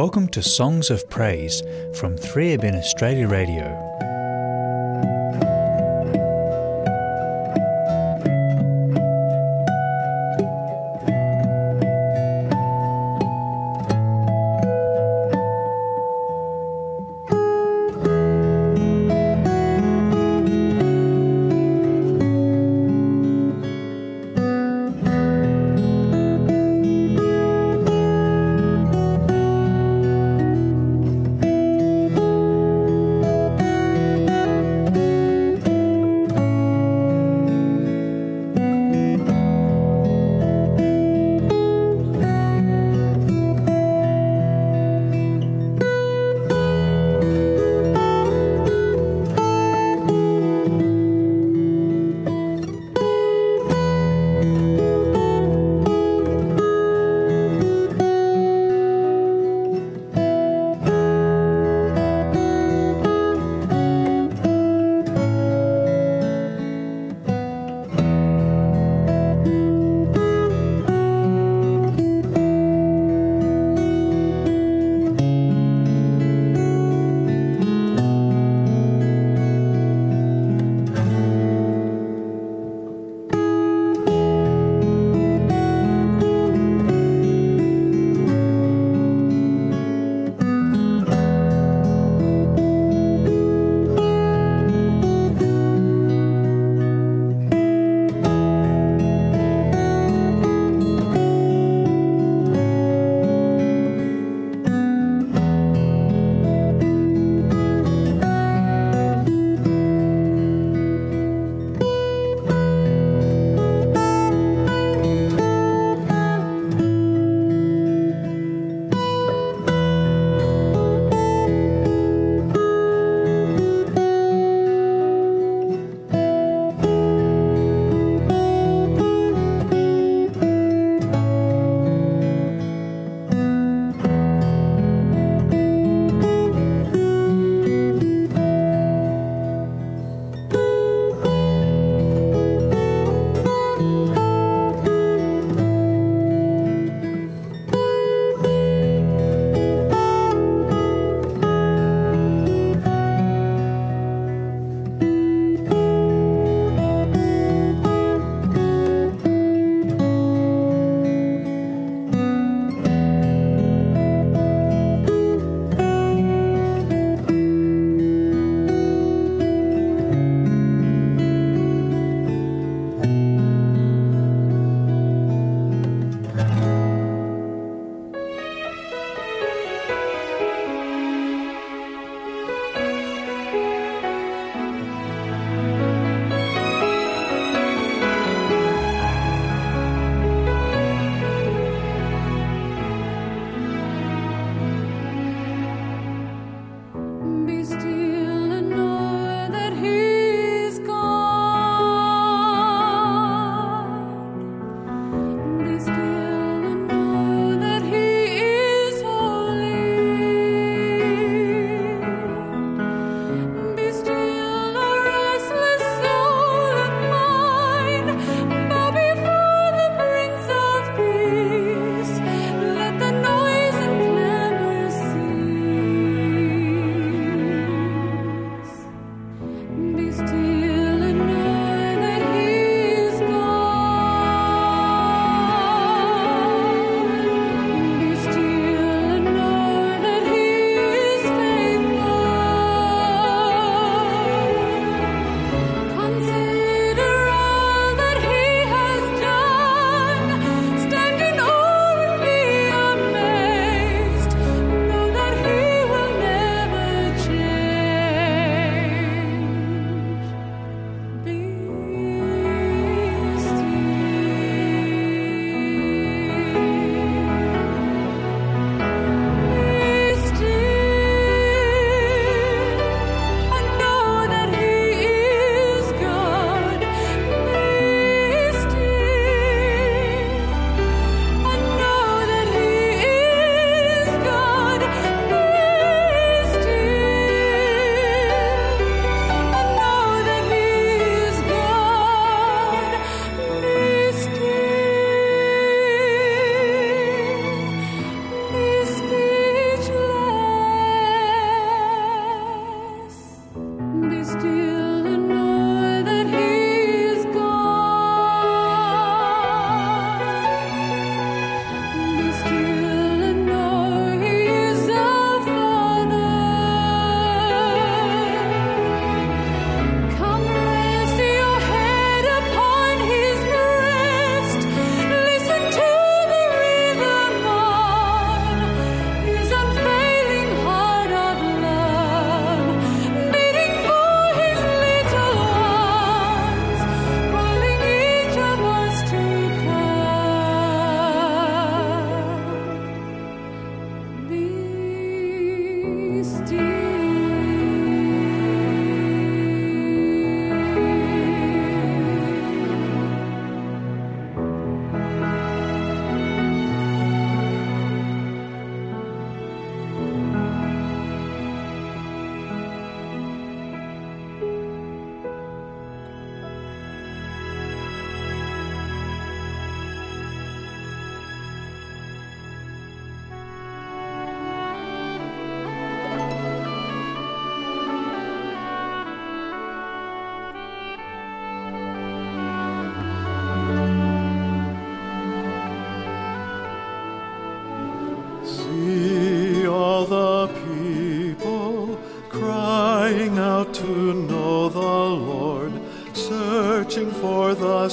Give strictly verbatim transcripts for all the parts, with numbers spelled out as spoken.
Welcome to Songs of Praise from three A B N Australia Radio.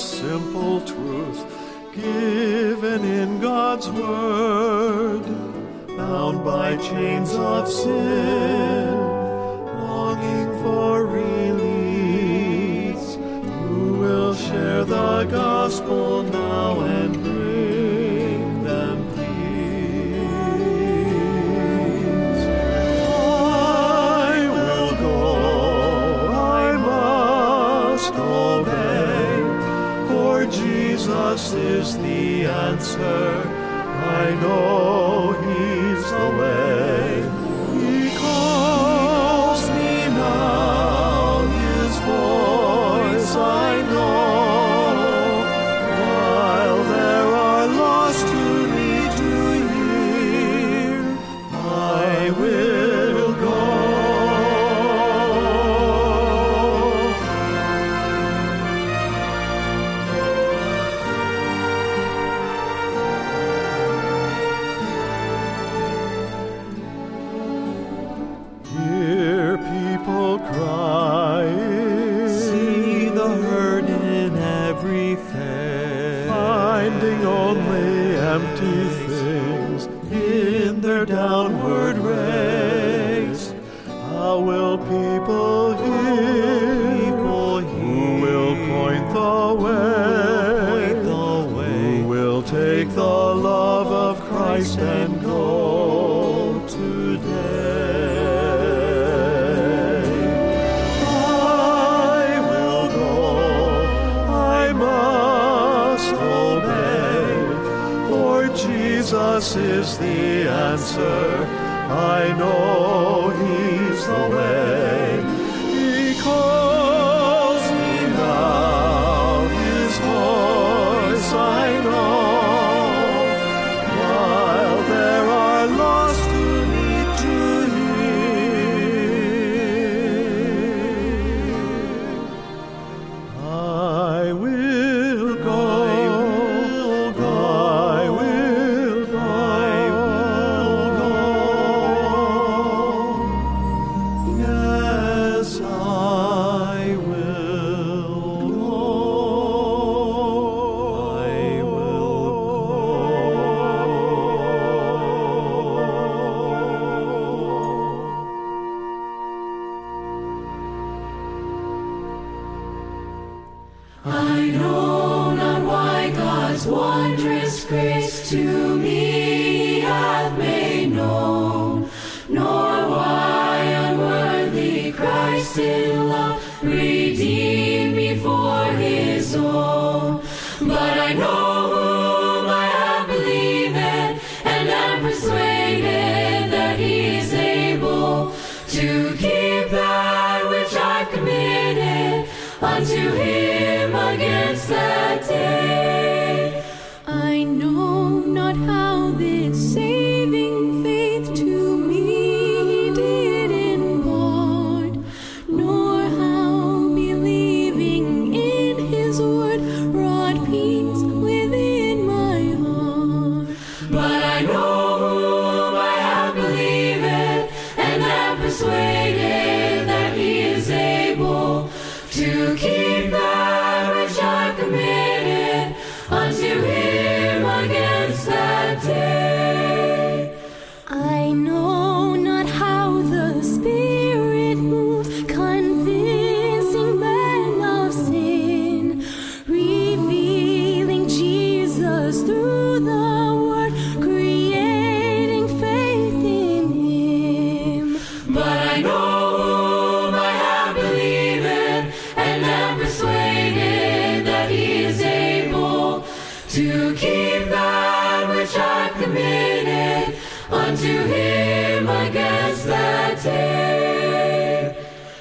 simple truth given in God's word, bound by chains of sin, longing for release, who will share the gospel now and bring them peace. I will go, I must obey, for Jesus is the answer. I know He's the way. He calls me now, His voice I know. While there are lost who need to hear, I will go. Hear people crying, See the hurt in every face, finding only empty things in their downward race. How will people hear? People Who will point the way? Point the way. Who will take the love of Christ and go today? I will go, I must obey, for Jesus is the answer. I know He's the way. He calls me now, His voice I know. While there are lost who need to hear, I will go. I will go. Yes, I will go. I I know not why God's wondrous grace to me hath made known, nor why unworthy Christ in love redeemed me for His own. But I know whom I have believed, and am persuaded that He is able to keep that which I've committed unto Him against that day. I know not how this saving faith to me did impart, nor how believing in His word wrought peace within my heart. But I know whom I have believed, and am persuaded that He is able to keep that which I've committed unto Him against that day. I know not how the Spirit moves, convincing men of sin, revealing Jesus through the Word, creating faith in Him. But I know whom I have believed, and am persuaded that He is able to keep that which I've committed unto Him against that day.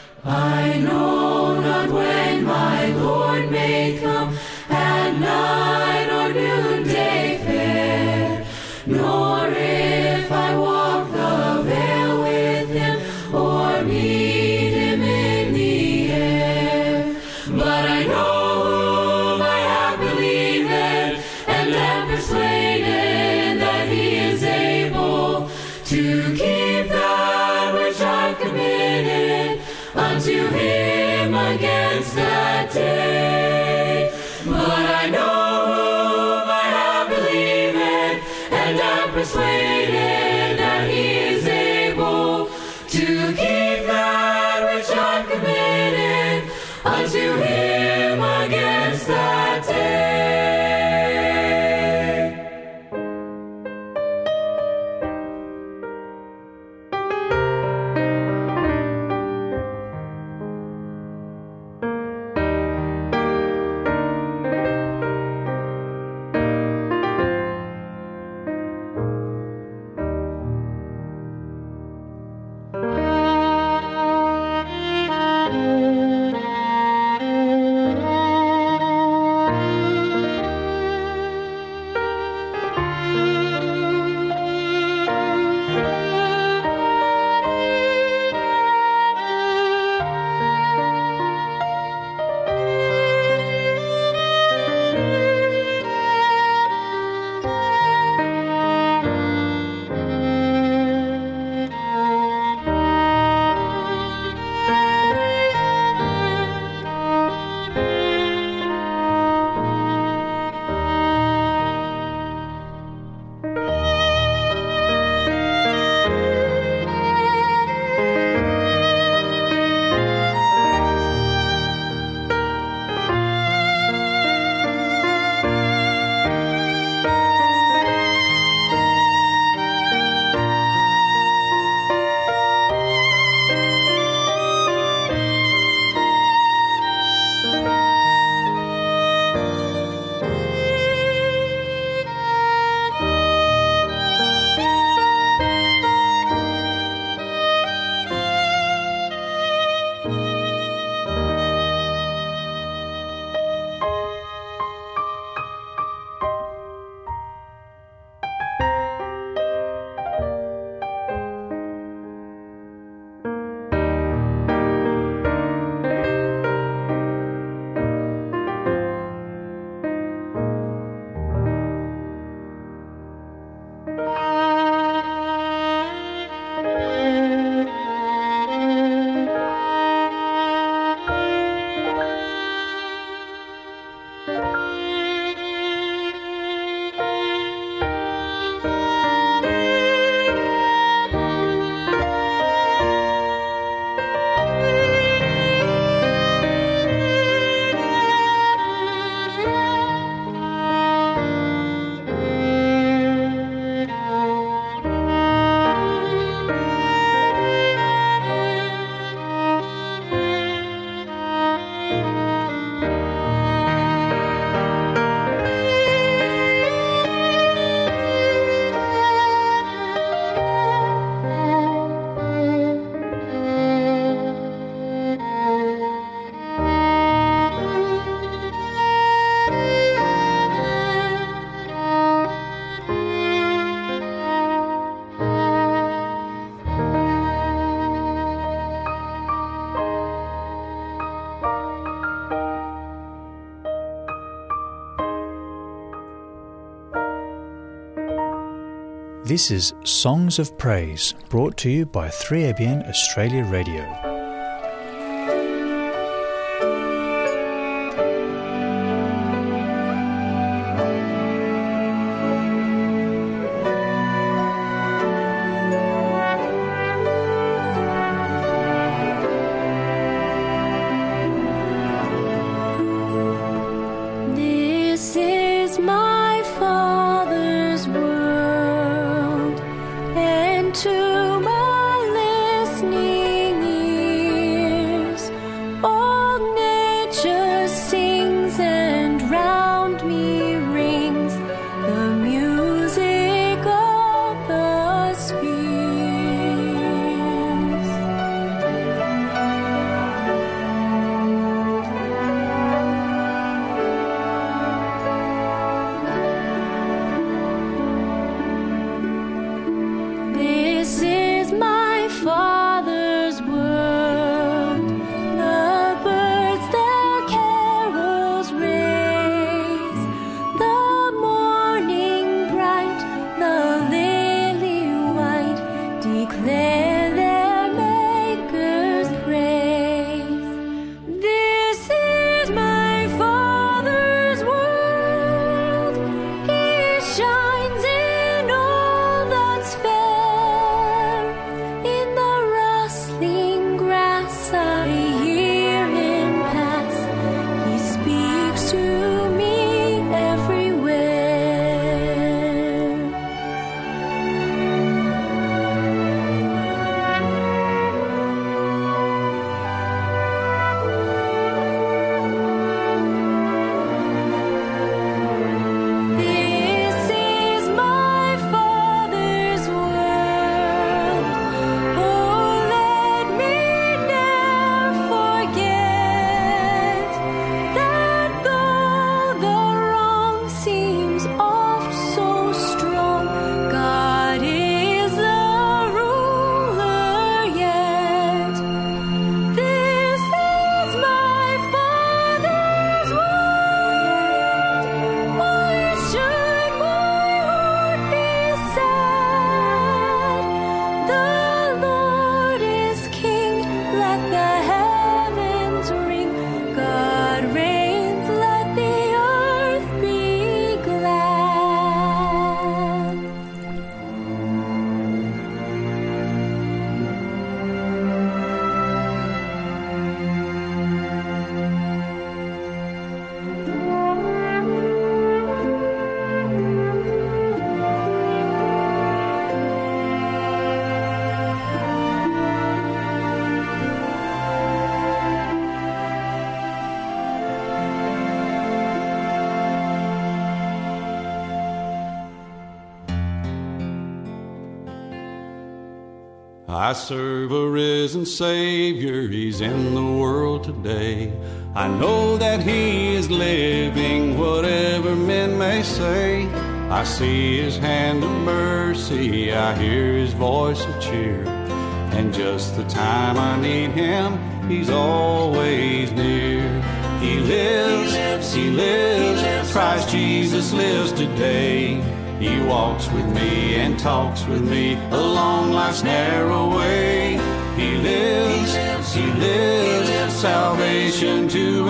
I know not when my Lord may come, at night or noonday fair, nor if I walk the vale with Him, or meet Him in the air. But I know whom I have believed, and am persuaded that He is able to keep that which I've committed unto Him against that day. But This is Songs of Praise, brought to you by three A B N Australia Radio. I serve a risen Savior, He's in the world today. I know that He is living, whatever men may say. I see His hand of mercy, I hear His voice of cheer. And just the time I need Him, He's always near. He lives, He lives, He lives, He lives. Christ Jesus lives today. He walks with me and talks with me along life's narrow way. He lives, He lives, He lives, He lives. Salvation to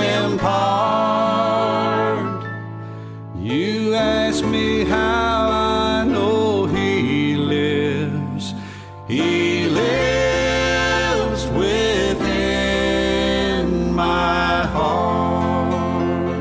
impart. You ask me how I know He lives. He lives within my heart.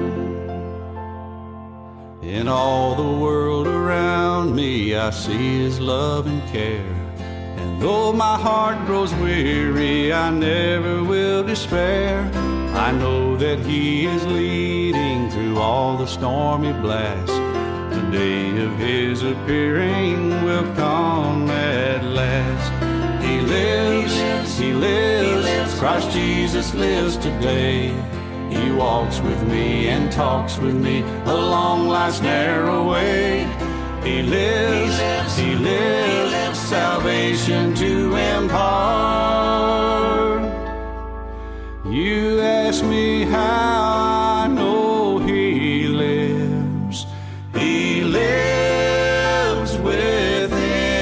In all the world around me, I see His love and care. And though my heart grows weary, I never will despair. I know that He is leading through all the stormy blasts. The day of His appearing will come at last. He lives, He lives, He lives, He lives. Christ Jesus lives today. He walks with me and talks with me along life's narrow way. He lives, He lives, He lives, He lives. Salvation to impart. You ask me how I know He lives. He lives within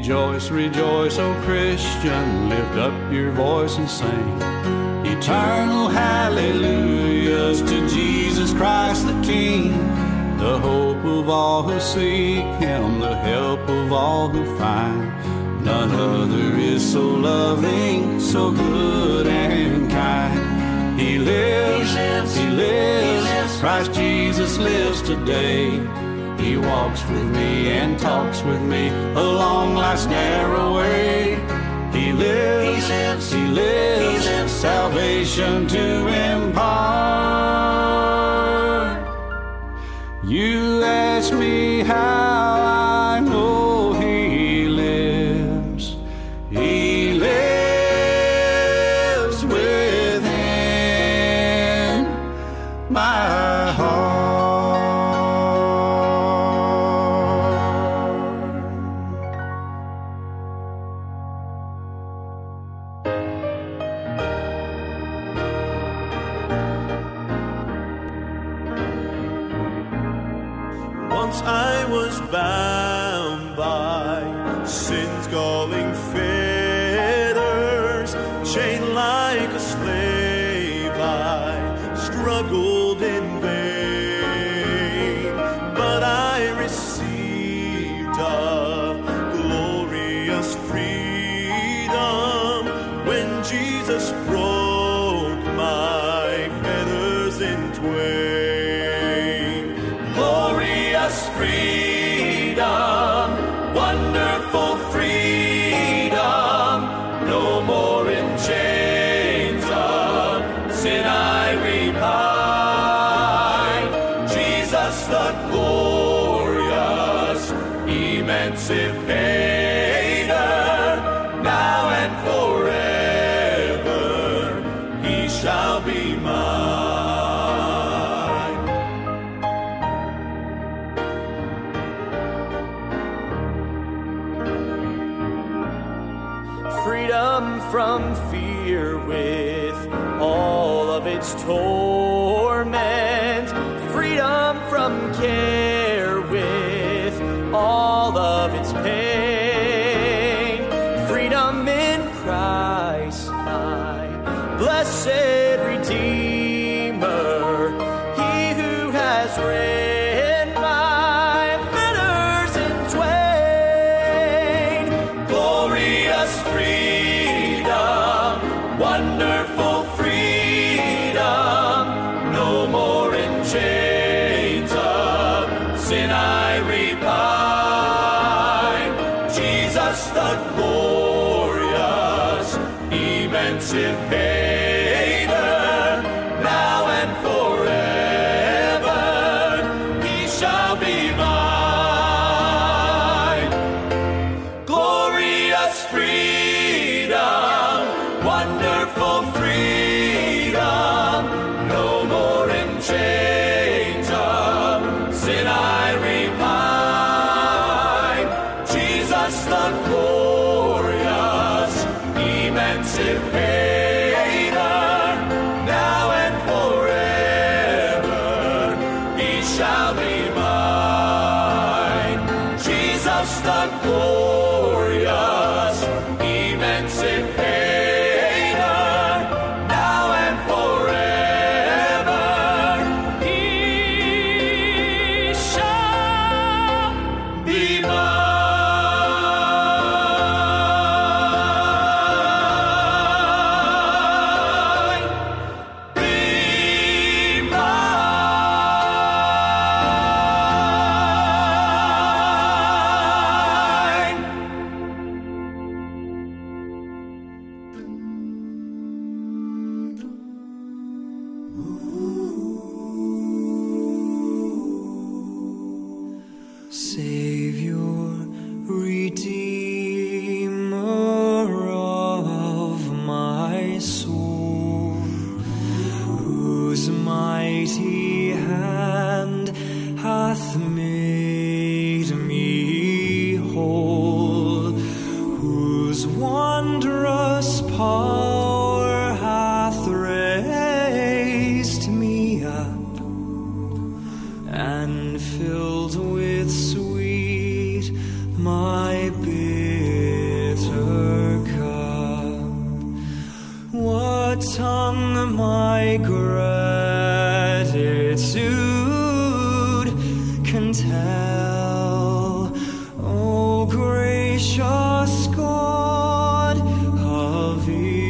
Rejoice, rejoice, O Christian, lift up your voice and sing eternal hallelujahs to Jesus Christ the King, the hope of all who seek Him, the help of all who find. None other is so loving, so good and kind. He lives, He lives, He lives, He lives. Christ Jesus lives today. He walks with me and talks with me along life's narrow way. He lives, He lives, He lives, He lives. Salvation to impart. You ask me how I know He lives. He lives within my heart. Once I was bound by sin's galling fetters, chained like a slave, I struggled in vain. But I received a glorious freedom when Jesus broke my fetters in twain. Glorious freedom, wonderful freedom, no more in chains of sin I repine. Jesus the glorious emancipator, now and forever He shall be mine. Freedom from fear with all of its torment, freedom from care with all of its pain, freedom in Christ, my blessed Redeemer, He who has rent my fetters in twain. Glorious freedom, wonderful freedom, no more in chains of sin I repine. Jesus the glorious emancipator, now and forever He shall be mine. Glorious freedom, wonderful freedom, no more in chains of sin I repine. Jesus the glorious emancipator, now and forever He shall be mine. Jesus the glorious emancipator, now and forever He shall be mine. Be mine. Savior, Redeemer of my soul, whose mighty hand hath made me whole, whose wondrous power hath raised me up and filled with sweet my bitter what tongue my gratitude can tell. O gracious God of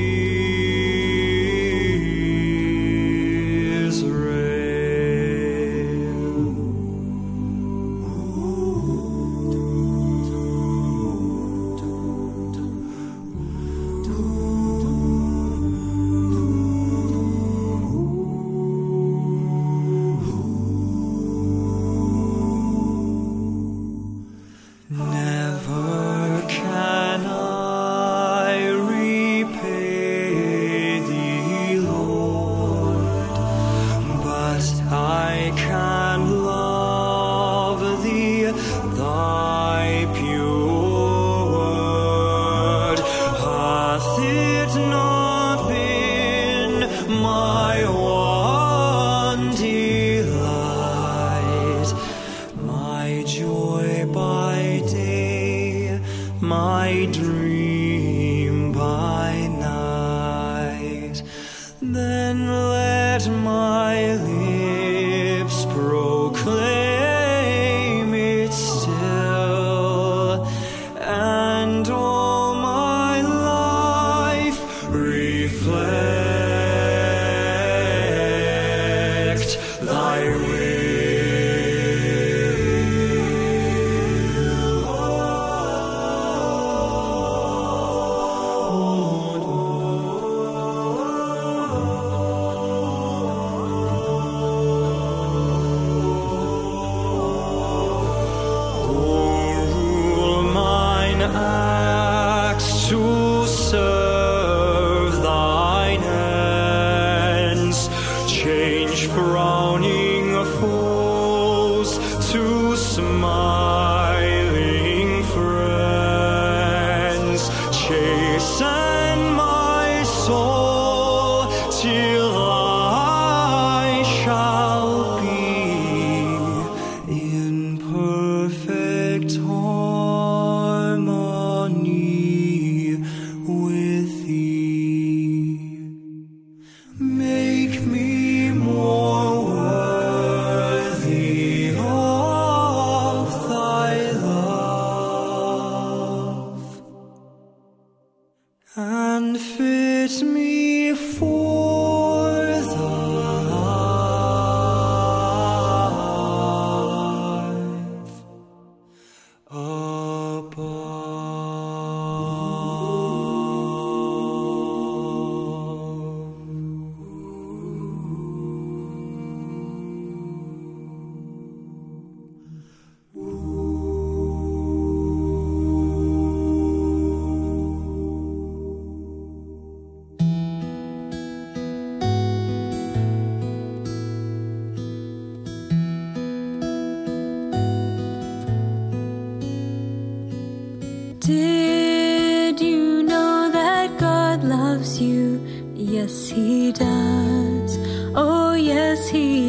Did you know that God loves you? Yes, He does. Oh, yes, He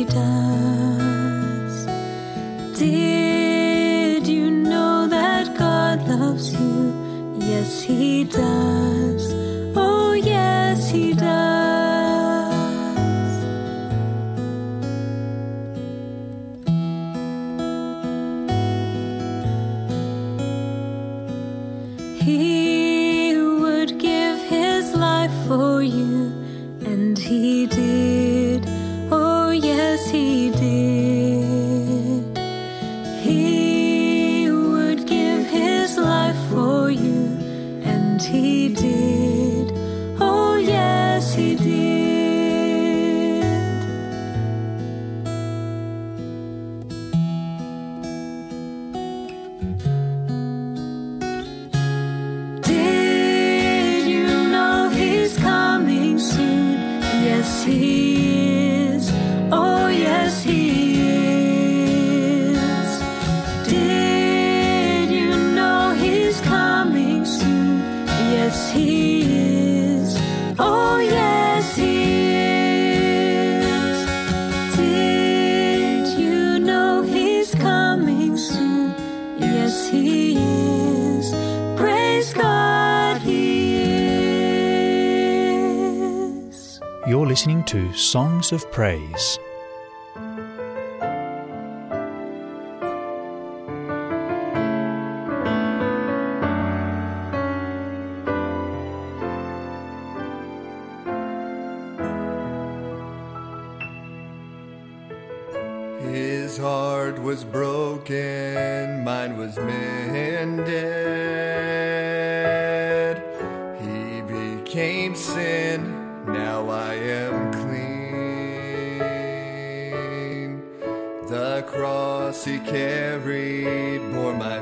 does. Did you know that God loves you? Yes, He does. Oh, yes, He does. He would give His life for you, and He did. Oh, yes, He did. He would give His life for you, and He did. Oh, yes, He did. Did you know He's coming soon? Yes, He You're listening to Songs of Praise. His heart was broken, mine was mended. He became sin, now I am clean. The cross he carried bore my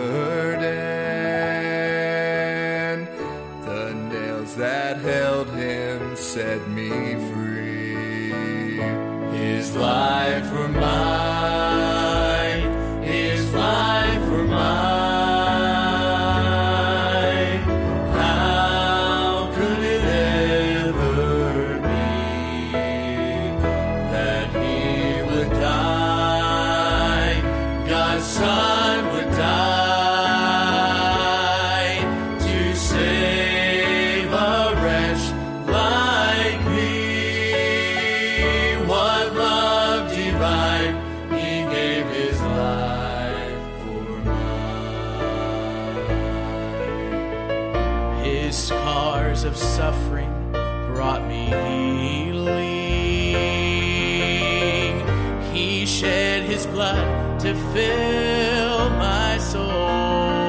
burden. The nails that held him set me free. His life for mine, his life for mine. How could it ever be that he would die, God's Son would die to save a wretch like me? What love divine, he gave his life for mine. His scars of suffering brought me healing. He shed his blood to fill my soul.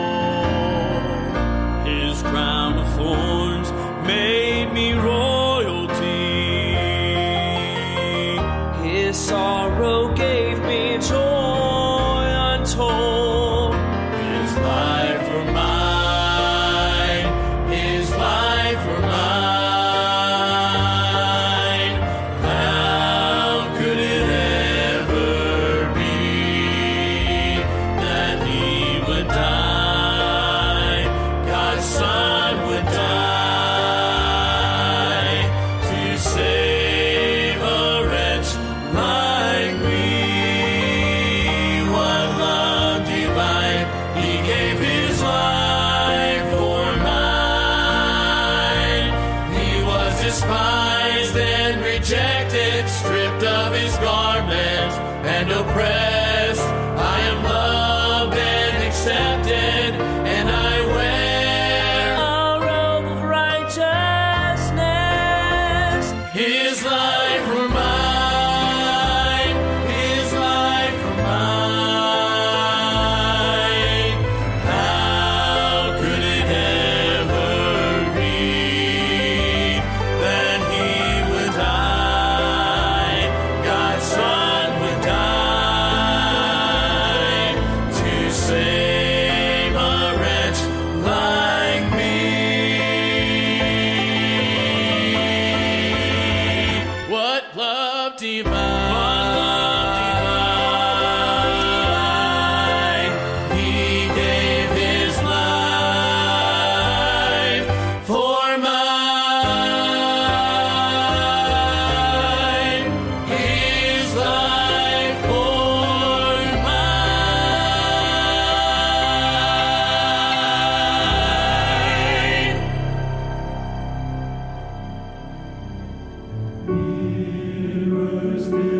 His crown of thorns made me royalty. His sorrow gave me joy untold. His life for mine, his life for mine. How could it ever be that he would die, God's Son would die to save a wretch like me? What love divine, he gave his life for mine. He was despised and rejected, stripped of his garment and oppressed. I am loved and accepted, and I wear A robe of righteousness. his life for mine, his life for mine. How could it ever be that he would die, God's Son would die to save a wretch like me? What love divine, he gave his life for mine, his life for mine. Heroes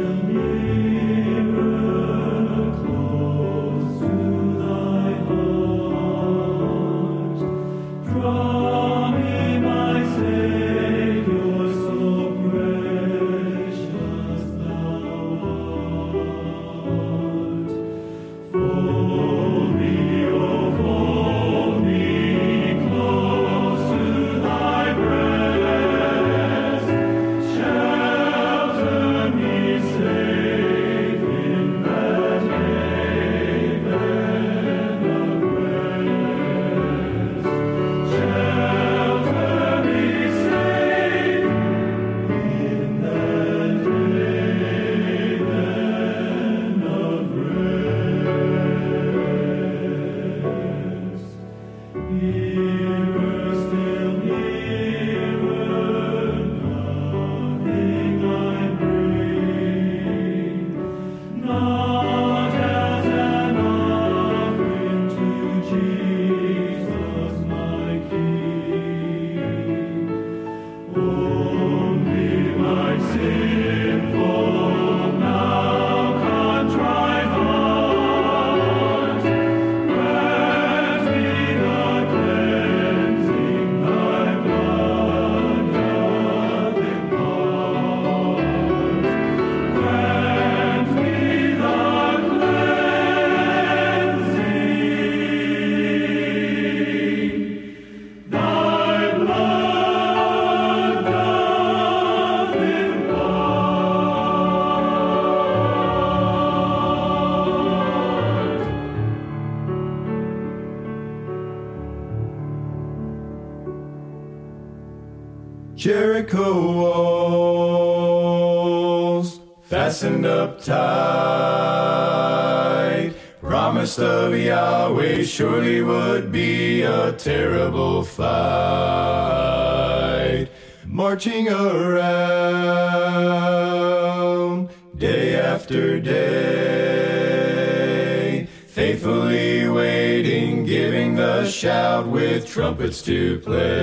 Jericho walls fastened up tight, promised of Yahweh surely would be a terrible fight. Marching around day after day, faithfully waiting, giving the shout with trumpets to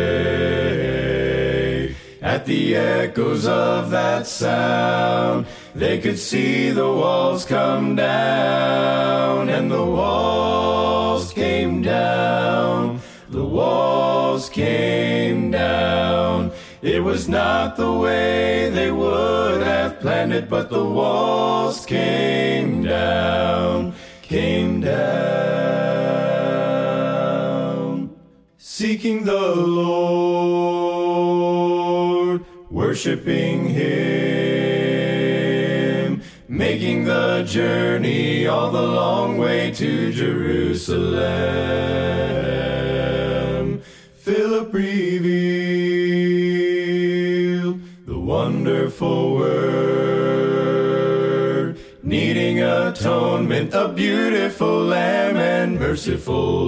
play. At the echoes of that sound, they could see the walls come down, and the walls came down, the walls came down. It was not the way they would have planned it, but the walls came down, came down. Seeking the Lord, worshiping Him, making the journey all the long way to Jerusalem. Philip revealed the wonderful word, needing atonement, a beautiful Lamb and merciful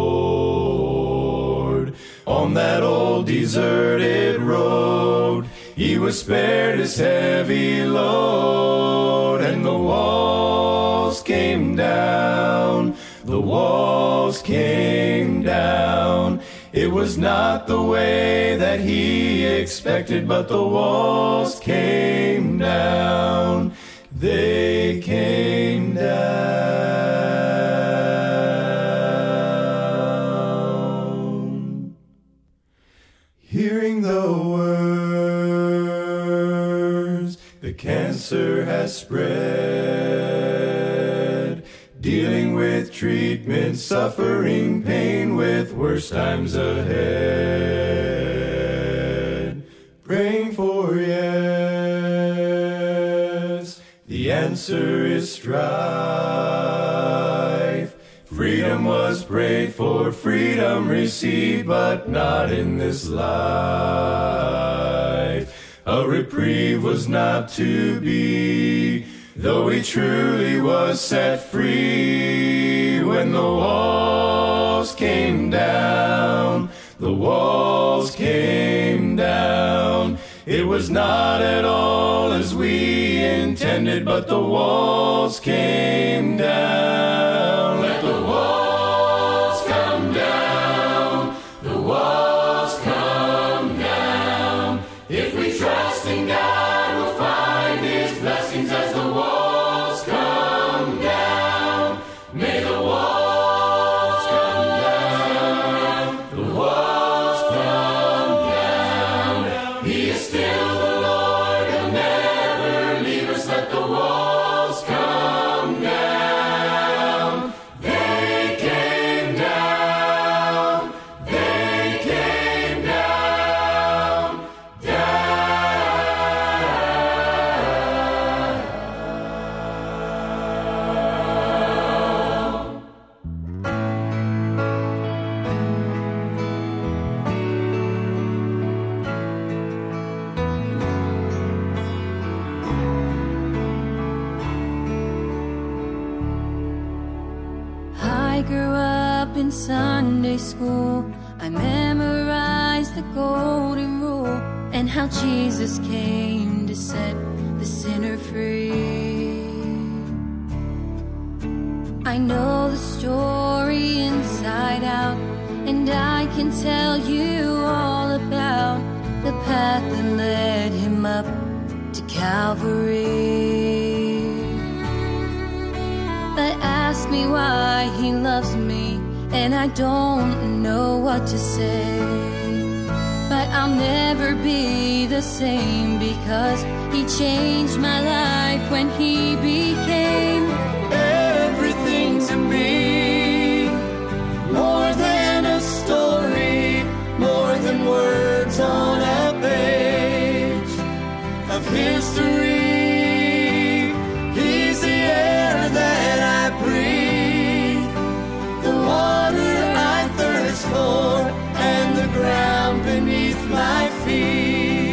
Lord. On that old deserted road, He was spared His heavy load, and the walls came down, the walls came down. It was not the way that He expected, but the walls came down, they came down. Hearing the words, the cancer has spread, dealing with treatment, suffering pain with worse times ahead. Praying for yes, the answer is strife. Freedom was prayed for, freedom received, but not in this life. A reprieve was not to be, though he truly was set free. When the walls came down, the walls came down. It was not at all as we intended, but the walls came down. Let the walls come down, the walls come down. If we trust in God, we'll find His blessings as the walls come down. May the walls come down, the walls come down. He is still the Lord, He'll never leave us. Let the walls come down. They came down, they came down, down. I grew up in Sunday school. I memorized the golden rule and how Jesus came to set the sinner free. I know the story inside out, and I can tell you all about the path that led Him up to Calvary. They ask me why He loves me, and I don't know what to say. But I'll never be the same, because He changed my life when He became Everything to me, more than a story, more than words on a page of history. He's the air that I breathe, the water I thirst for, and the ground beneath my feet.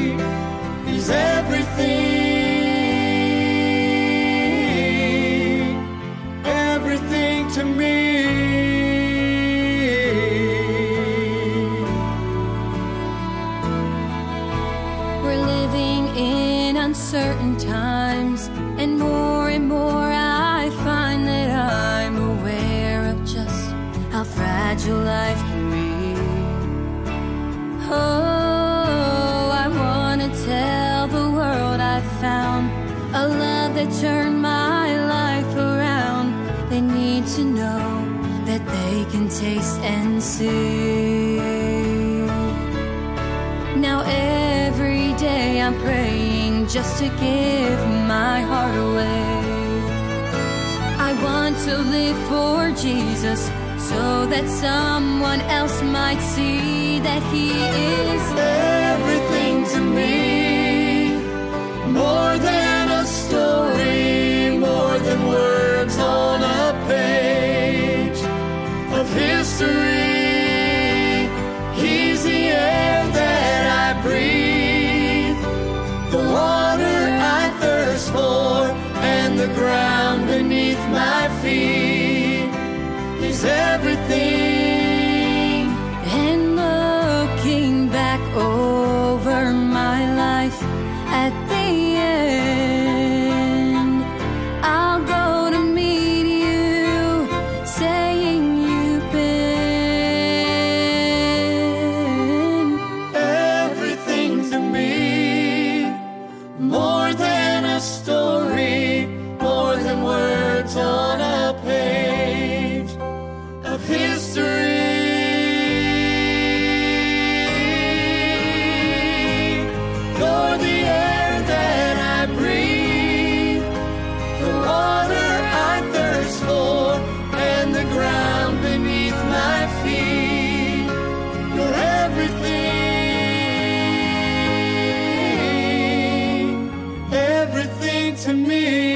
We're living in uncertain times, and more and more I find that I'm aware of just how fragile life can be. Oh, I want to tell the world I found a love that turned my life around. They need to know that they can taste and see. Now every day I'm praying just to give my heart away. I want to live for Jesus so that someone else might see that He is everything to me, more than a story, more than words on a page of history. He's the air that I breathe, the water I thirst for, and the ground beneath my feet. He's everything. And looking back over my life at the end, I'll go to meet you, saying you've been everything to me, more than a story, more than words on a page of history. You're the air that I breathe, the water I thirst for, and the ground beneath my feet. You're everything, everything to me.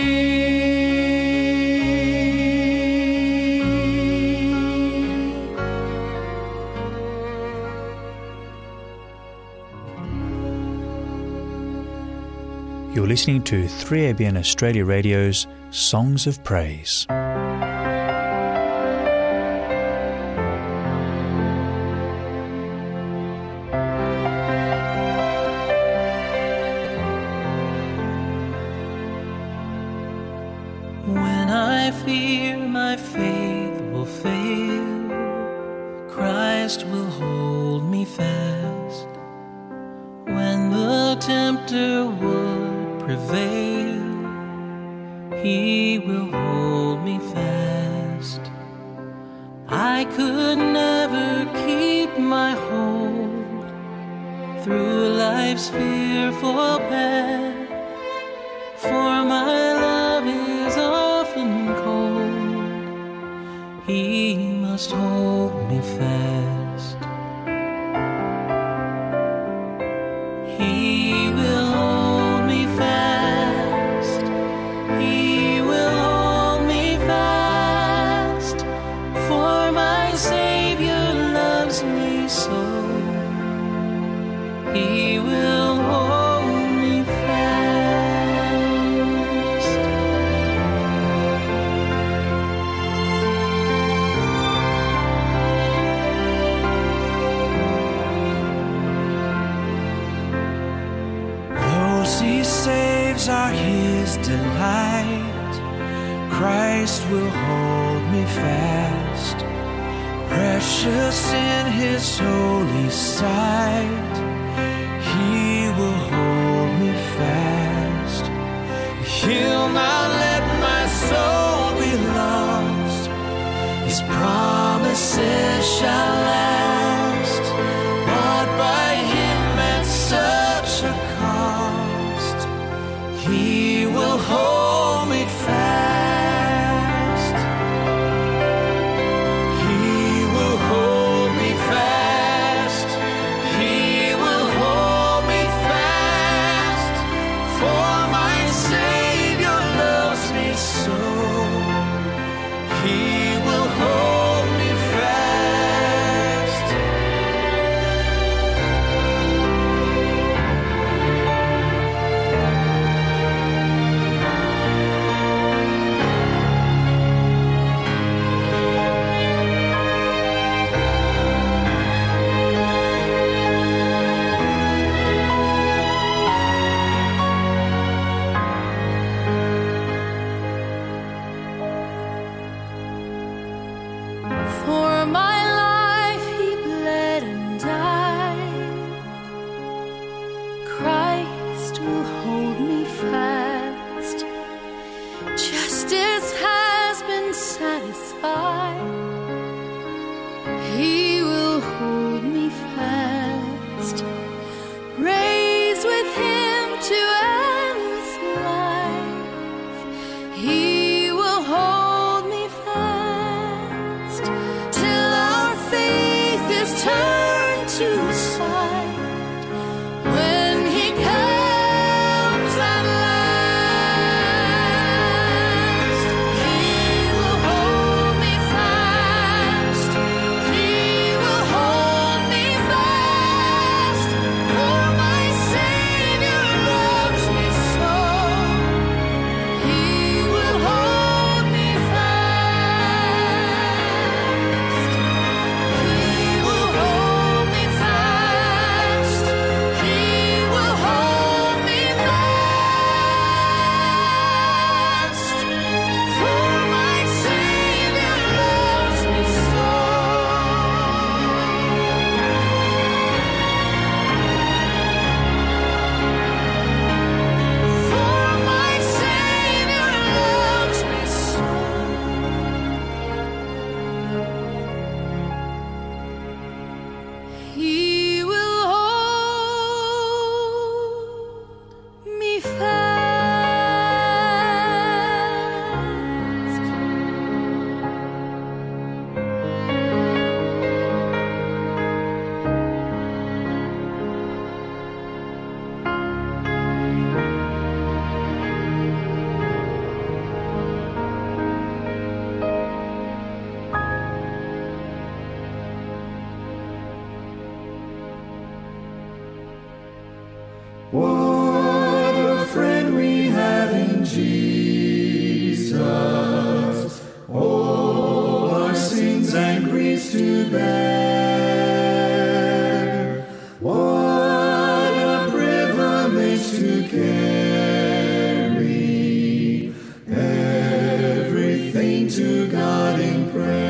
You're listening to three A B N Australia Radio's Songs of Praise. When I fear my faith will fail, Christ will hold me fast. When the tempter would prevail, He will hold me fast. I could never keep my hold through life's fearful path, for my love is often cold. He must hold me fast. He will hold me fast. He will hold me fast, for my Savior loves me so. He will hold me fast. Those He saves are His delight. Christ will hold me fast, precious in His holy sight. He will hold me fast. He'll not let my soul be lost. His promises shall last, bought by Him at such a cost. He will hold me fast. He will hold me fast. He will What a friend we have in Jesus, all our sins and griefs to bear. What a privilege to carry everything to God in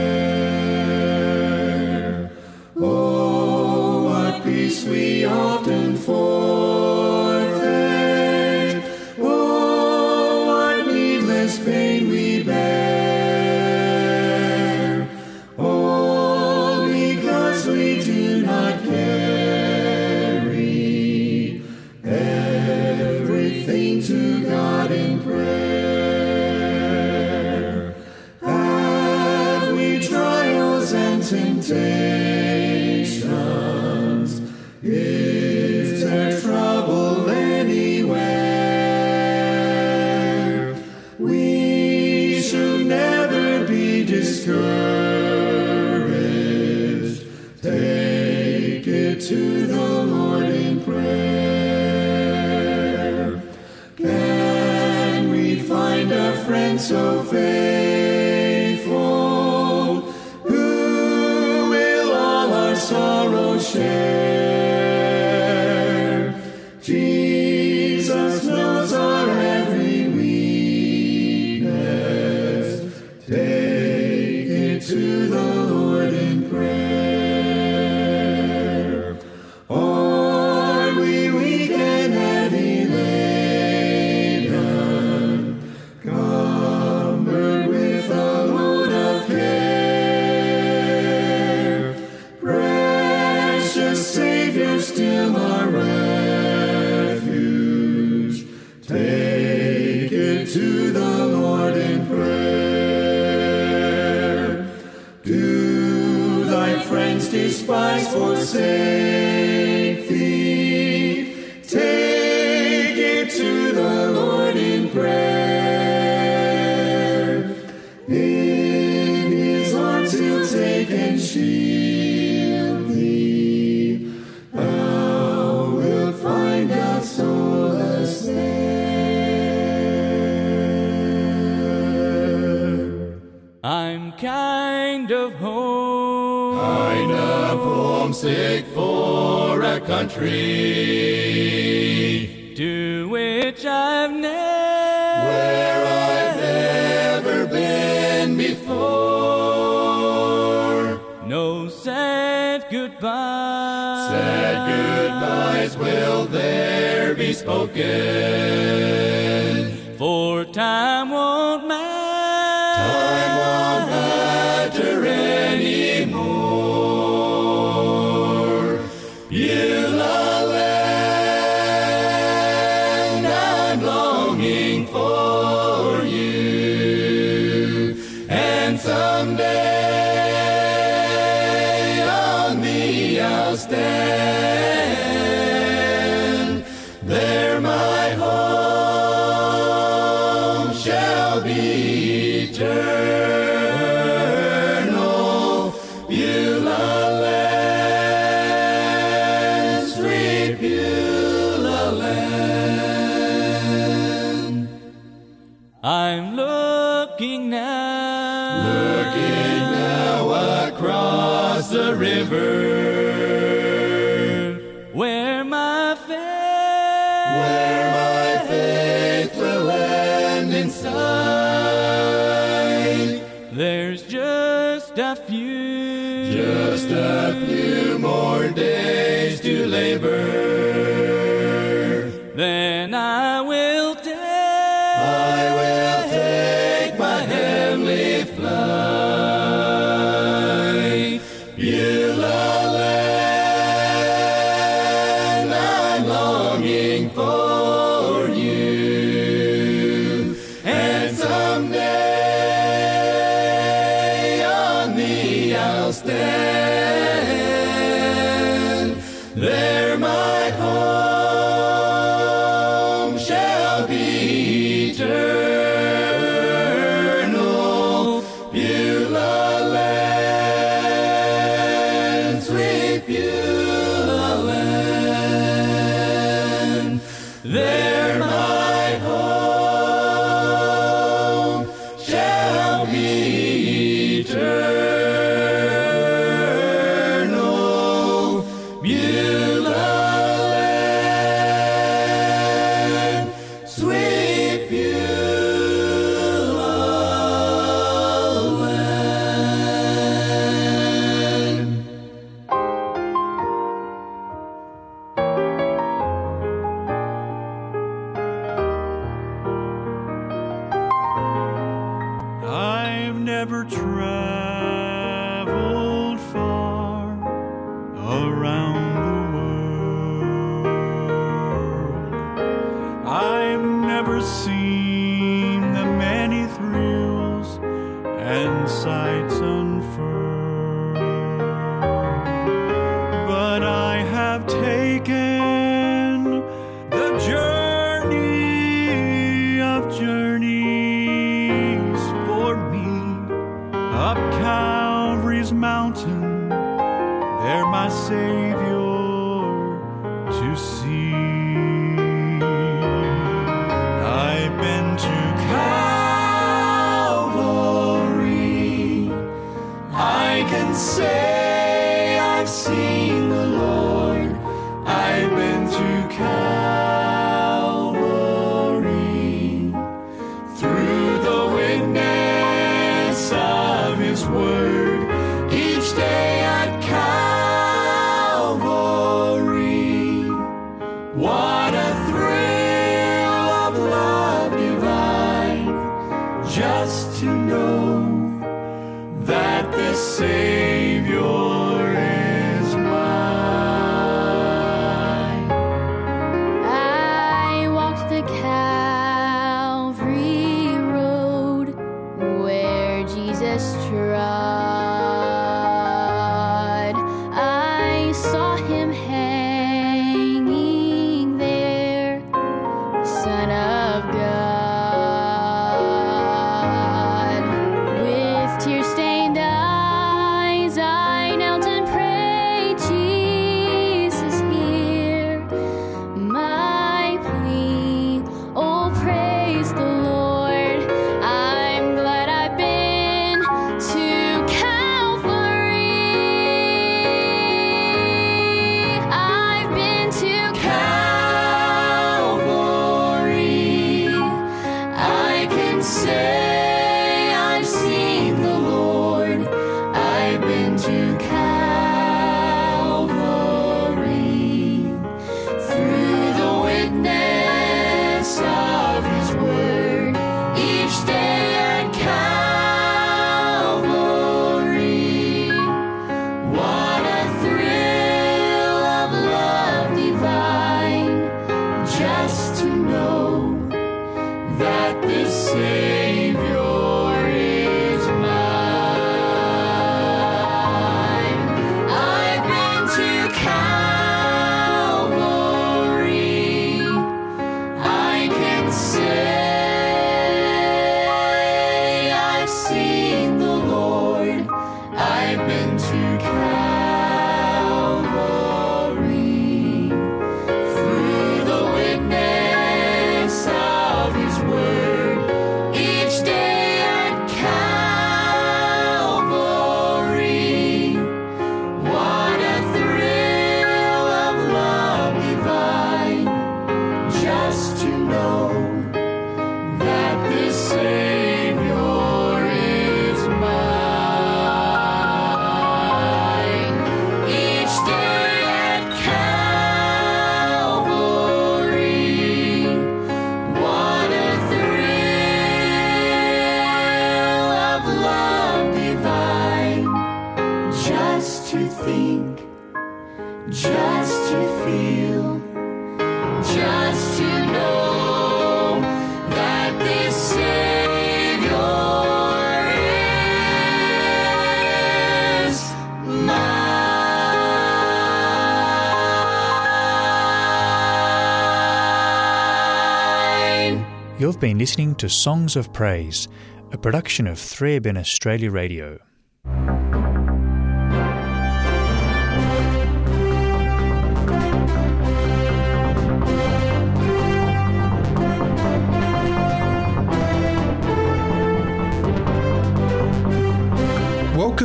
prayer. Oh, what peace we often forfeit. Oh, what needless pain we bear. All because we do not carry everything to God in prayer. Have we trials and temptations? Is there trouble anywhere? We should never be discouraged. Take it to the Lord in prayer. Can we find a friend so faithful, who will all our sorrows share? Jesus knows our every weakness. Take it to the Lord in prayer. Are we weak and heavy laden, cumbered with a load of care? Precious Savior, still our refuge. Take it to the Lord in prayer. Do thy friends despise, forsake thee? Take it to the Lord in prayer. In his arms he'll take and shield thee. Thou wilt find a solace there. I'm kind of home, Kind of homesick for a country to which I've never where I've never been before. no sad goodbye. Sad goodbyes will there be spoken. For time won't matter. Time won't matter anymore. Beulah land, I'm longing for you. And someday on me I'll stand. There my home shall be eternal. Beulah land, sweet Beulah land. I'm looking now, Looking now across the river, where my faith, where my faith will end in sight. there's just a few, Just a few more days to labor. then I will take, I will take my heavenly flight. Beulah land, I'm longing for you. And someday on me I'll stand. There my home shall be eternal. Beulah land, sweet Beulah land. there my home shall be eternal. Beulah land, sweet Beulah land. I've never traveled far around the world. I've never seen the many thrills and sights unfurled. But I have taken the journey of journeys for me up Calvary's mountain, there my Savior to see. I've been to Calvary, I can say I've seen the Lord. I've been to Calvary, through the witness of His word, each day at Calvary. What a thrill of love divine, just to know that the Savior is mine. I walked the Calvary road where Jesus trod. I saw Him hanging there, the Son of God. With tear-stained eyes, I knelt and prayed, Jesus, hear my plea. Oh, praise the Lord. I'm glad I've been to Calvary. I've been to Calvary. I can say I've seen the Lord. I've been to Calvary, through the witness of His word, each day at Calvary. What a thrill of love divine, just to know that the Savior is mine. I've been to Calvary, I can say I've seen the Lord. I've been to Calvary, through the witness of His word, each day at Calvary. What a thrill of love divine, just to know that the Savior is mine. Each day at Calvary. What a thrill of love divine, just to think, just to feel, just to know that this Savior is mine. You've been listening to Songs of Praise, a production of three A B N Australia Radio.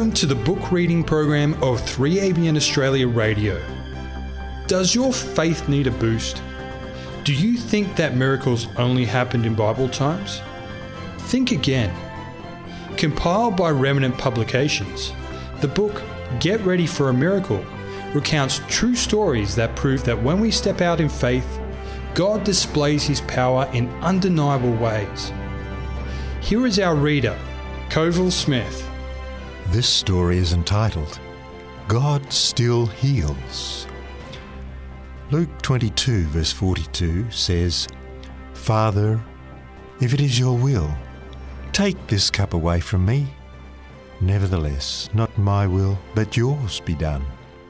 Welcome to the book reading program of three A B N Australia Radio. Does your faith need a boost? Do you think that miracles only happened in Bible times? Think again. Compiled by Remnant Publications, the book Get Ready for a Miracle recounts true stories that prove that when we step out in faith, God displays His power in undeniable ways. Here is our reader, Covell Smith. This story is entitled, God Still Heals. Luke twenty-two verse forty-two says, Father, if it is your will, take this cup away from me. Nevertheless, not my will, but yours be done.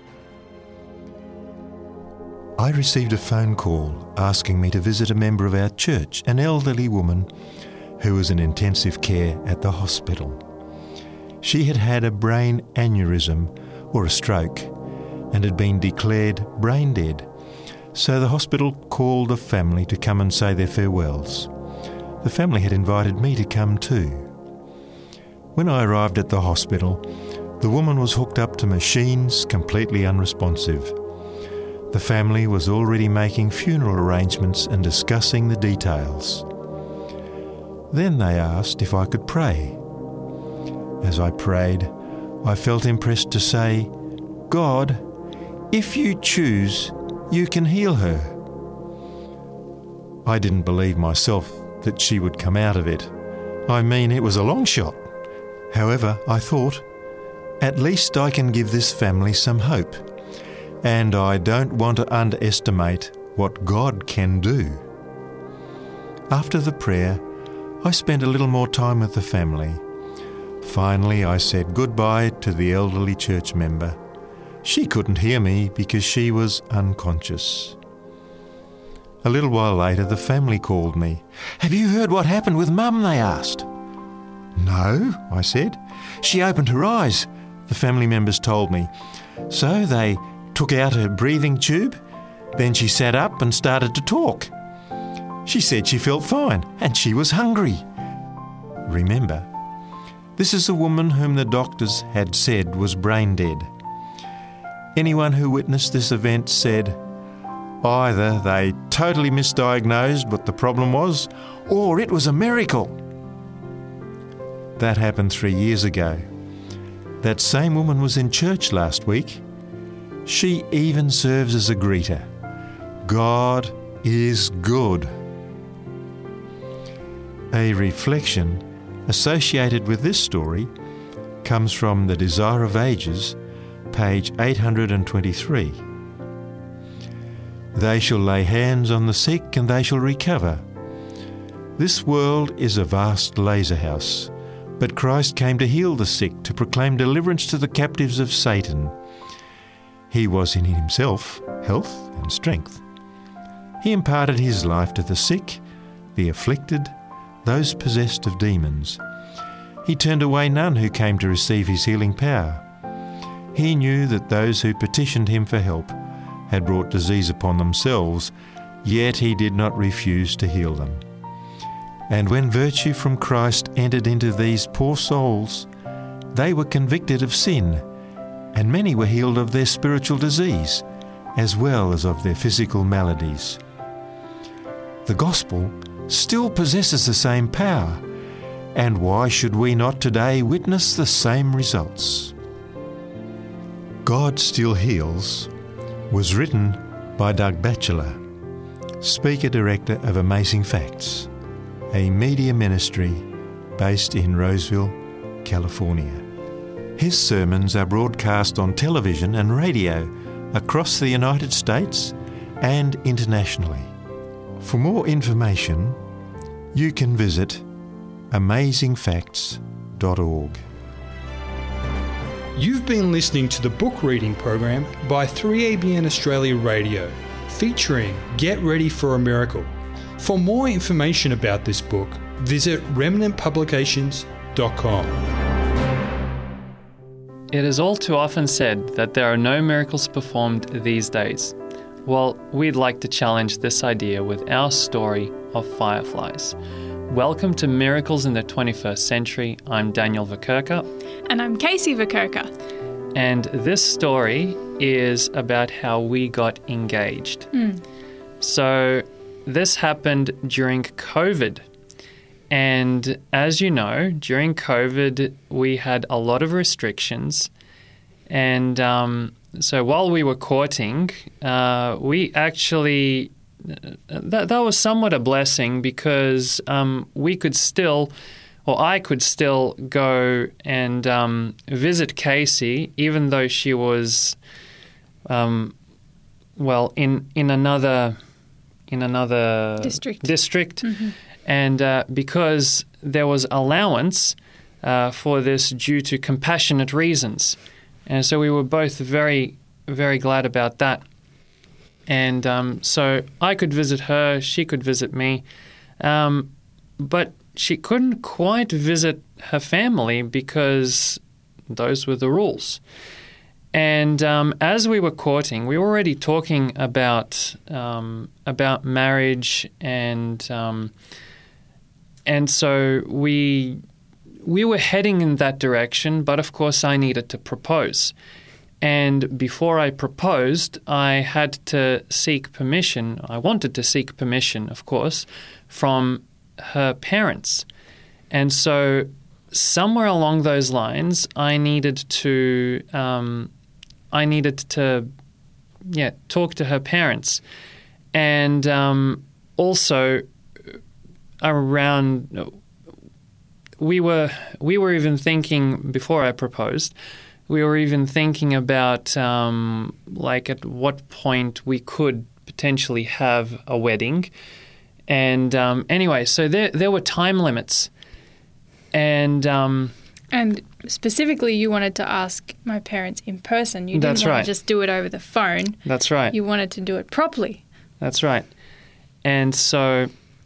I received a phone call asking me to visit a member of our church, an elderly woman who was in intensive care at the hospital. She had had a brain aneurysm or a stroke and had been declared brain dead, so the hospital called the family to come and say their farewells. The family had invited me to come too. When I arrived at the hospital, the woman was hooked up to machines, completely unresponsive. The family was already making funeral arrangements and discussing the details. Then they asked if I could pray. As I prayed, I felt impressed to say, God, if you choose, you can heal her. I didn't believe myself that she would come out of it. I mean, it was a long shot. However, I thought, at least I can give this family some hope, and I don't want to underestimate what God can do. After the prayer, I spent a little more time with the family. Finally, I said goodbye to the elderly church member. She couldn't hear me because she was unconscious. A little while later, the family called me. Have you heard what happened with Mum? They asked. No, I said. She opened her eyes, the family members told me. So they took out her breathing tube. Then she sat up and started to talk. She said she felt fine and she was hungry. Remember, this is a woman whom the doctors had said was brain dead. Anyone who witnessed this event said either they totally misdiagnosed what the problem was, or it was a miracle. That happened three years ago. That same woman was in church last week. She even serves as a greeter. God is good. A reflection associated with this story comes from The Desire of Ages, page eight hundred twenty-three. They shall lay hands on the sick and they shall recover. This world is a vast lazar house, but Christ came to heal the sick, to proclaim deliverance to the captives of Satan. He was in himself health and strength. He imparted his life to the sick, the afflicted, those possessed of demons. He turned away none who came to receive his healing power. He knew that those who petitioned him for help had brought disease upon themselves, yet he did not refuse to heal them. And when virtue from Christ entered into these poor souls, they were convicted of sin, and many were healed of their spiritual disease, as well as of their physical maladies. The gospel still possesses the same power, and why should we not today witness the same results? God Still Heals was written by Doug Batchelor, Speaker-Director of Amazing Facts, a media ministry based in Roseville, California. His sermons are broadcast on television and radio across the United States and internationally. For more information, you can visit amazing facts dot org. You've been listening to the book reading program by three A B N Australia Radio, featuring Get Ready for a Miracle. For more information about this book, visit remnant publications dot com. It is all too often said that there are no miracles performed these days. Well, we'd like to challenge this idea with our story of fireflies. Welcome to Miracles in the twenty-first Century. I'm Daniel Verkerker. And I'm Casey Verkerker. And this story is about how we got engaged. Mm. So this happened during COVID. And as you know, during COVID, we had a lot of restrictions. And um, so while we were courting, uh, we actually... That, that was somewhat a blessing because um, we could still, or I could still go and um, visit Casey, even though she was, um, well, in in another in another district. District, mm-hmm. and uh, because there was allowance uh, for this due to compassionate reasons, and so we were both very very glad about that. And um, so I could visit her, she could visit me, um, but she couldn't quite visit her family because those were the rules. And um, as we were courting, we were already talking about um, about marriage, and um, and so we we were heading in that direction. But of course, I needed to propose. And before I proposed, I had to seek permission. I wanted to seek permission, of course, from her parents. And so somewhere along those lines, I needed to, um, I needed to, yeah, talk to her parents. And um, also around, we were we were even thinking before I proposed. We were even thinking about, um, like, at what point we could potentially have a wedding. And um, anyway, so there there were time limits. And um, and specifically, you wanted to ask my parents in person. You didn't that's want right. to just do it over the phone. That's right. You wanted to do it properly. That's right. And so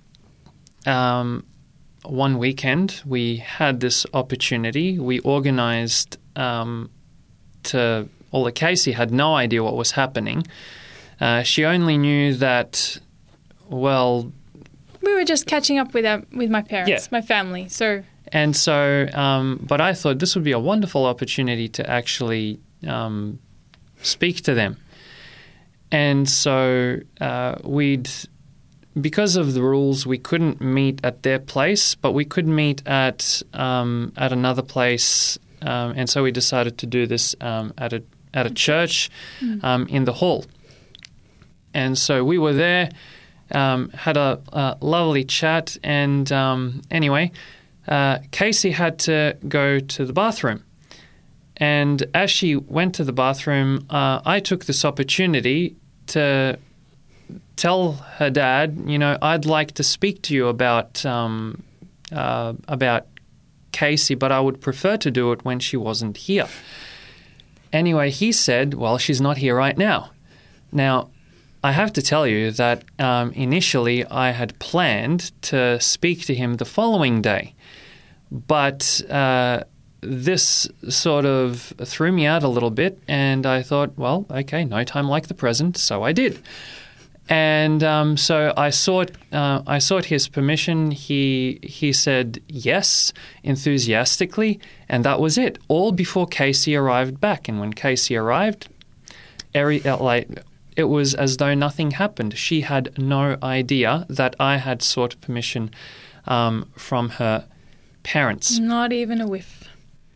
um, one weekend, we had this opportunity. We organized... Um, to Ola Casey had no idea what was happening. Uh, she only knew that, well... We were just catching up with our, with my parents, yeah. my family, so... And so, um, but I thought this would be a wonderful opportunity to actually um, speak to them. And so uh, we'd... Because of the rules, we couldn't meet at their place, but we could meet at um, at another place. Um, and so we decided to do this um, at a at a church um, in the hall. And so we were there, um, had a, a lovely chat, and um, anyway, uh, Casey had to go to the bathroom. And as she went to the bathroom, uh, I took this opportunity to tell her dad, you know, I'd like to speak to you about um, uh, about Casey, but I would prefer to do it when she wasn't here. Anyway, he said, well, she's not here right now. Now, I have to tell you that um, initially I had planned to speak to him the following day, but uh, this sort of threw me out a little bit, and I thought, well, okay, no time like the present, so I did. And um, so I sought uh, I sought his permission. He he said yes enthusiastically, and that was it. All before Casey arrived back. And when Casey arrived, every, like, it was as though nothing happened. She had no idea that I had sought permission um, from her parents. Not even a whiff.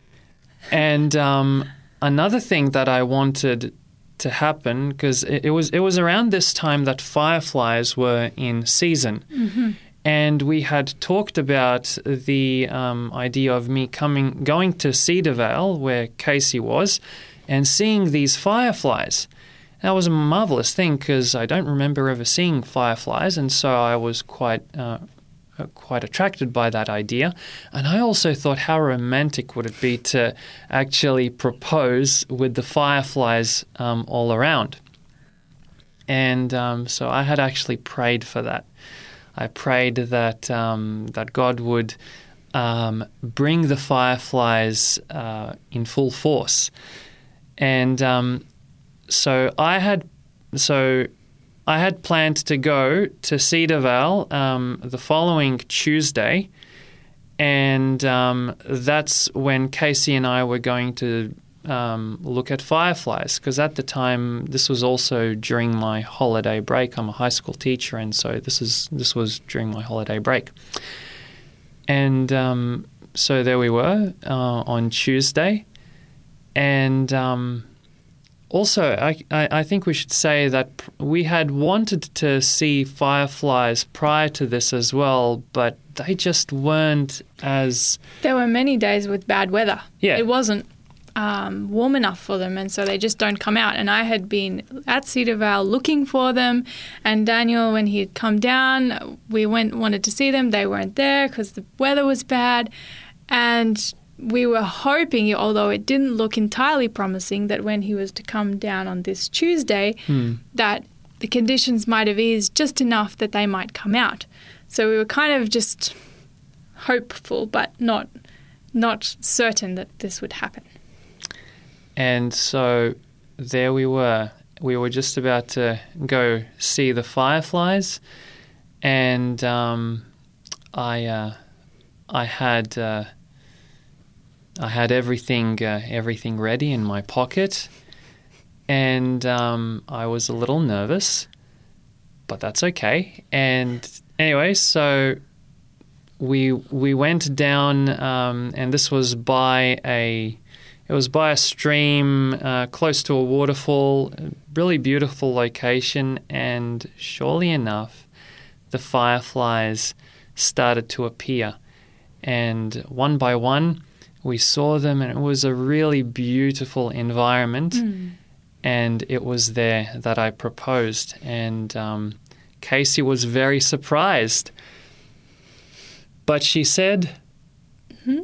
And um, another thing that I wanted to happen, because it, it was it was around this time that fireflies were in season, mm-hmm. and we had talked about the um, idea of me coming going to Cedar Vale, where Casey was, and seeing these fireflies. That was a marvelous thing because I don't remember ever seeing fireflies, and so I was quite uh, quite attracted by that idea. And I also thought, how romantic would it be to actually propose with the fireflies um, all around? And um, so I had actually prayed for that. I prayed that um, that God would um, bring the fireflies uh, in full force. And um, so I had, so I had planned to go to Cedar Vale um, the following Tuesday, and um, that's when Casey and I were going to um, look at fireflies, because at the time this was also during my holiday break. I'm a high school teacher, and so this is this was during my holiday break. And um, so there we were uh, on Tuesday, and um, also I, I, I think we should say that we had wanted to see fireflies prior to this as well, but they just weren't as... There were many days with bad weather. Yeah. It wasn't um, warm enough for them, and so they just don't come out. And I had been at Cedar Vale looking for them, and Daniel, when he had come down, we went wanted to see them. They weren't there because the weather was bad, and we were hoping, although it didn't look entirely promising, that when he was to come down on this Tuesday, hmm. that the conditions might have eased just enough that they might come out. So we were kind of just hopeful, but not not certain that this would happen. And so there we were. We were just about to go see the fireflies, and um, I uh, I had uh, I had everything uh, everything ready in my pocket, and um, I was a little nervous, but that's okay. And anyway, so we we went down, um, and this was by a it was by a stream uh, close to a waterfall, a really beautiful location. And surely enough, the fireflies started to appear, and one by one, we saw them, and it was a really beautiful environment. Mm. And it was there that I proposed, and um, Casey was very surprised. But she said... Mm-hmm.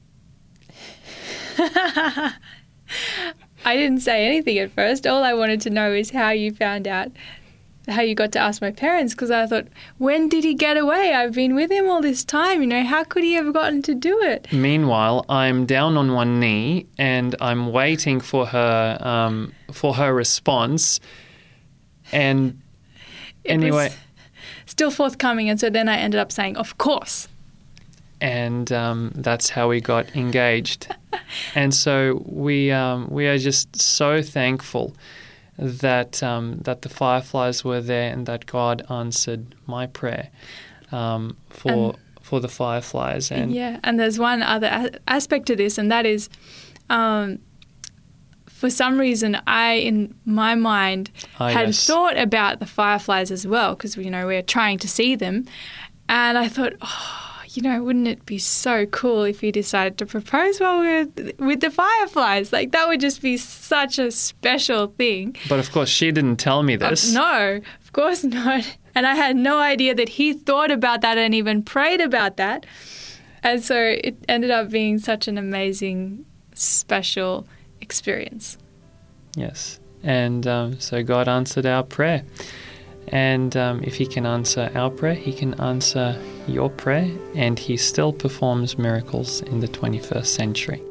I didn't say anything at first. All I wanted to know is how you found out, how you got to ask my parents, because I thought, when did he get away? I've been with him all this time. You know, how could he have gotten to do it? Meanwhile, I'm down on one knee, and I'm waiting for her um, for her response. And it anyway... was still forthcoming, and so then I ended up saying, of course. And um, that's how we got engaged. And so we um, we are just so thankful that um, that the fireflies were there, and that God answered my prayer um, for and, for the fireflies. And yeah, and there's one other a- aspect to this, and that is, um, for some reason, I in my mind ah, had yes. thought about the fireflies as well, because you know we're trying to see them, and I thought, oh, you know, wouldn't it be so cool if he decided to propose while we were with the fireflies? Like, that would just be such a special thing. But of course, she didn't tell me this. Uh, no, of course not. And I had no idea that he thought about that and even prayed about that. And so it ended up being such an amazing, special experience. Yes. And um, so God answered our prayer. And um, if he can answer our prayer, he can answer your prayer, and he still performs miracles in the twenty-first century.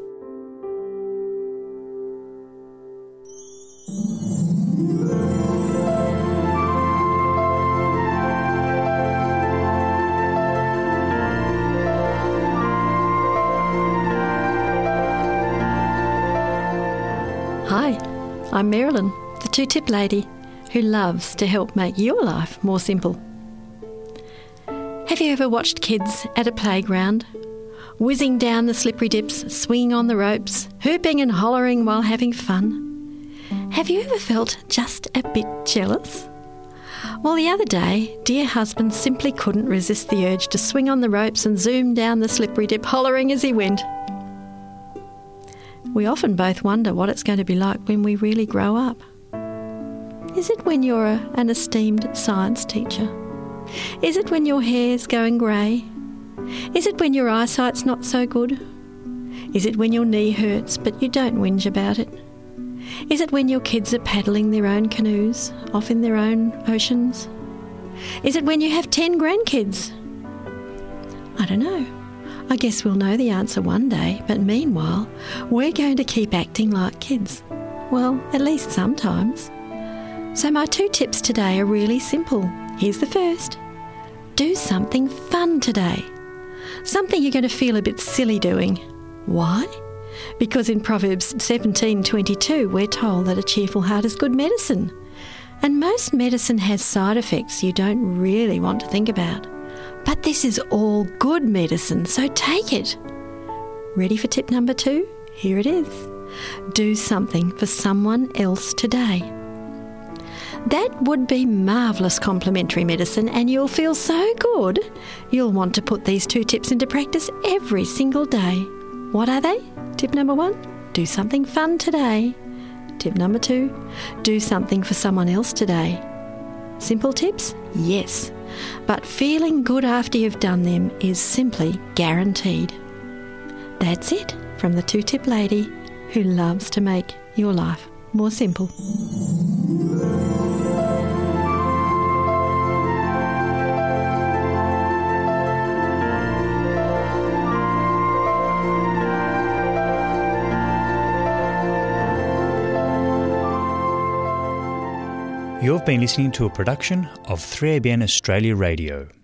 Hi, I'm Marilyn, the two-tip lady, who loves to help make your life more simple. Have you ever watched kids at a playground, whizzing down the slippery dips, swinging on the ropes, whooping and hollering while having fun? Have you ever felt just a bit jealous? Well, the other day, dear husband simply couldn't resist the urge to swing on the ropes and zoom down the slippery dip, hollering as he went. We often both wonder what it's going to be like when we really grow up. Is it when you're a, an esteemed science teacher? Is it when your hair's going grey? Is it when your eyesight's not so good? Is it when your knee hurts but you don't whinge about it? Is it when your kids are paddling their own canoes off in their own oceans? Is it when you have ten grandkids? I don't know. I guess we'll know the answer one day, but meanwhile, we're going to keep acting like kids. Well, at least sometimes. So my two tips today are really simple. Here's the first. Do something fun today. Something you're going to feel a bit silly doing. Why? Because in Proverbs seventeen twenty-two we're told that a cheerful heart is good medicine. And most medicine has side effects you don't really want to think about. But this is all good medicine, so take it. Ready for tip number two? Here it is. Do something for someone else today. That would be marvellous complementary medicine, and you'll feel so good you'll want to put these two tips into practice every single day. What are they? Tip number one, do something fun today. Tip number two, do something for someone else today. Simple tips? Yes. But feeling good after you've done them is simply guaranteed. That's it from the two-tip lady who loves to make your life more simple. You've been listening to a production of three A B N Australia Radio.